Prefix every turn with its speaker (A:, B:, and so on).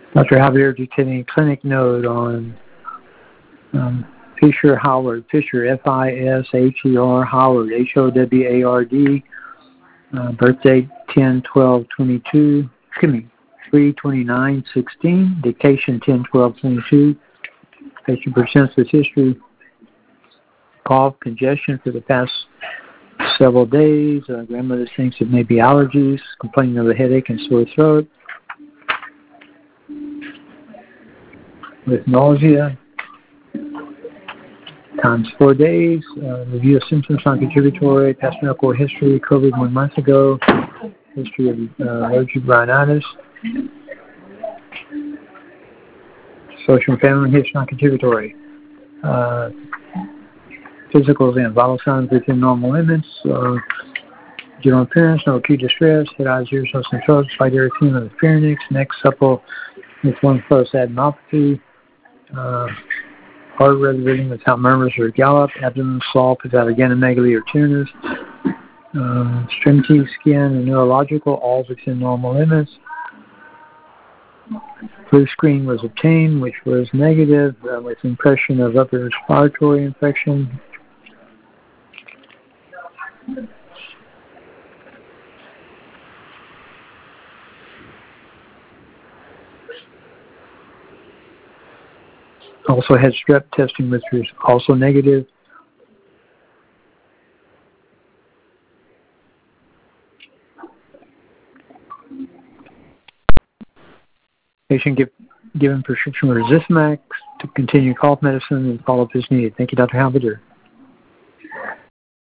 A: Dr. Javier, just hitting a clinic note on Fisher Howard. Fisher, F-I-S-H-E-R, Howard, H-O-W-A-R-D. Birthday 10/12/22. Excuse me, 3/29/16. Dictation 10/12/22. Patient presents with history. Cough, congestion for the past several days. Grandmother thinks it may be allergies. Complaining of a headache and sore throat. With nausea. Times 4 days. Review of symptoms, non-contributory. Past medical history. COVID 1 month ago. History of allergic rhinitis. Social and family history, non-contributory. Physical exam, vital signs within normal limits. General appearance, no acute distress. Head, eyes, ears, nose, and throat. Slight erythema of the pharynx. Neck supple with one close adenopathy. Heart rhythm without murmurs or gallop. Abdomen soft without aganomegaly or tearness. Extremity, skin, and neurological, all within normal limits. Flu screen was obtained, which was negative, with impression of upper respiratory infection. Also had strep testing, which was also negative. Patient given prescription Resistmax to continue cough medicine and follow-up is needed. Thank you, Dr. Halberder.